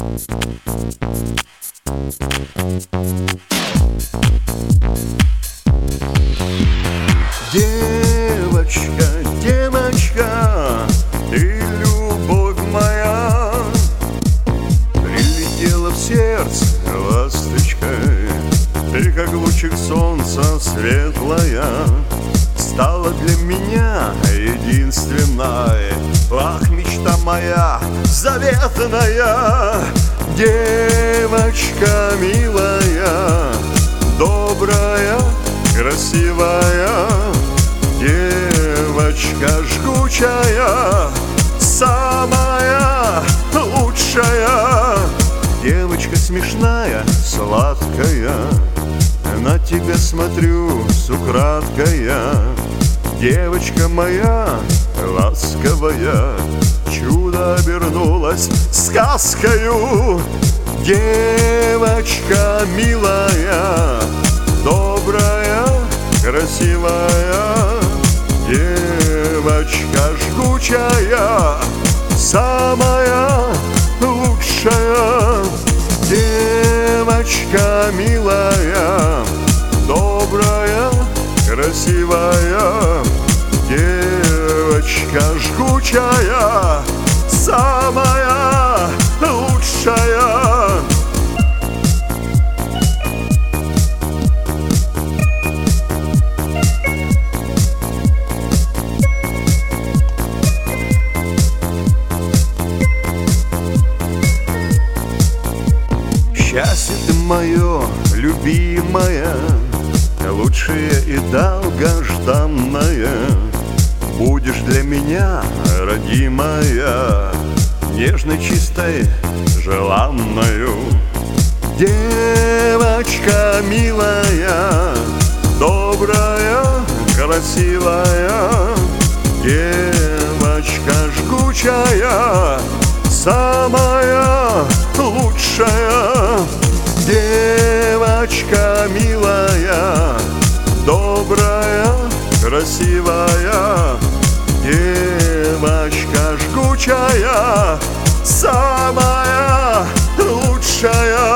Девочка, девочка, ты любовь моя, прилетела в сердце ласточкой. Ты, как лучик солнца светлая, стала для меня единственной. Ах, мечта моя заветная, девочка милая, добрая, красивая, девочка жгучая, самая лучшая. Девочка смешная, сладкая, на тебя смотрю с украдкой. Девочка моя ласковая, чудо обернулось сказкою. Девочка милая, добрая, красивая, девочка жгучая, самая лучшая. Девочка милая, добрая, красивая, девочка жгучая, самая лучшая. Счастье ты мое, любимая, лучшее и долгожданное. Будешь для меня, родимая, нежной, чистой, желанною. Девочка милая, добрая, красивая, девочка жгучая, самая лучшая. Девочка милая, добрая, красивая, девочка жгучая, самая лучшая.